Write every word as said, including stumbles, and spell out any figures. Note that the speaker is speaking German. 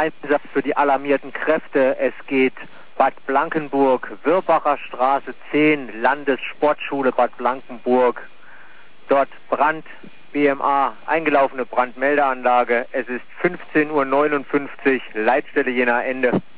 Einsatz für die alarmierten Kräfte. Es geht Bad Blankenburg, Wirbacher Straße zehn, Landessportschule Bad Blankenburg. Dort Brand, B M A, eingelaufene Brandmeldeanlage. Es ist fünfzehn Uhr neunundfünfzig, Leitstelle Jena Ende.